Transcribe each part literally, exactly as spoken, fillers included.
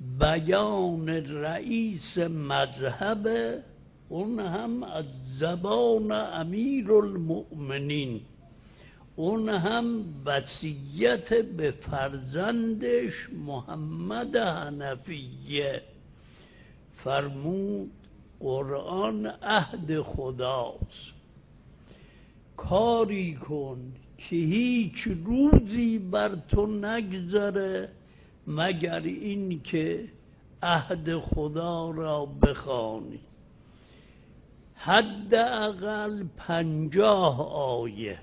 بیان رئیس مذهب، اون هم از زبان امیرالمؤمنین، اون هم وصیت به فرزندش محمد حنفیه. فرمود قرآن عهد خداست، کاری کن که هیچ روزی بر تو نگذره مگر این که عهد خدا را بخوانی. حداقل پنجاه آیه.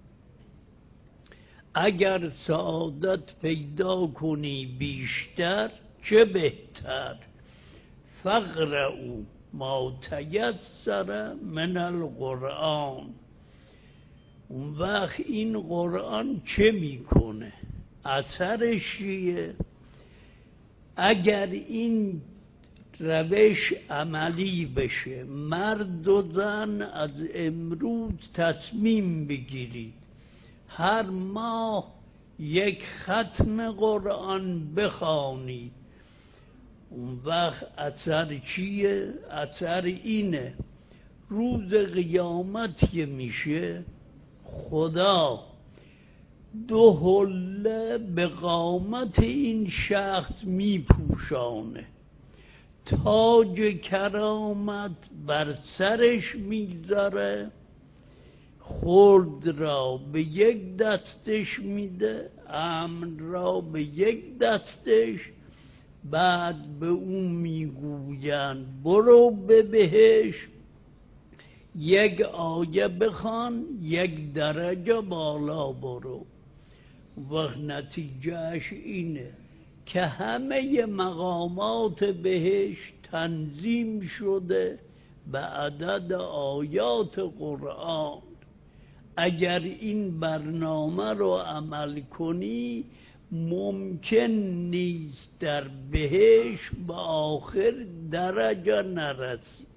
اگر سعادت پیدا کنی بیشتر چه بهتر. فاقرؤا ما تیسر من القرآن. اون وقت این قرآن چه میکنه؟ اثرش چیه؟ اگر این روش عملی بشه، مرد و زن از امروز تصمیم بگیرید هر ماه یک ختم قرآن بخوانید، اون وقت اثر چیه؟ اثر اینه روز قیامت که میشه خدا دو حله به قامت این شخص میپوشانه، تاج کرامت بر سرش میگذاره، خلد را به یک دستش میده، امن را به یک دستش، بعد به اون میگویند برو به بهشت، یک آیه بخوان یک درجه بالا برو. و نتیجهش اینه که همه مقامات بهشت تنظیم شده به عدد آیات قرآن. اگر این برنامه رو عمل کنی ممکن نیست در بهشت به آخر درجه نرسی.